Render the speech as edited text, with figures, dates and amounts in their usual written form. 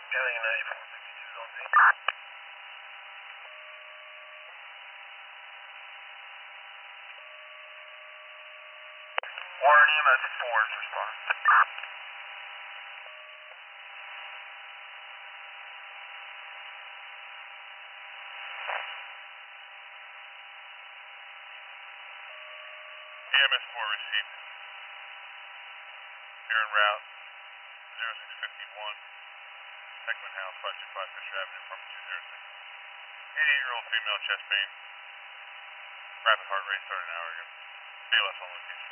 Counting 9452 zone Z. Warren EMS 4 is respond. EMS 4 received. You're en route 0651, Heckman House, 525 Fisher Avenue, apartment 206. 88-year-old female, chest pain, rapid heart rate started an hour ago. BLS on location.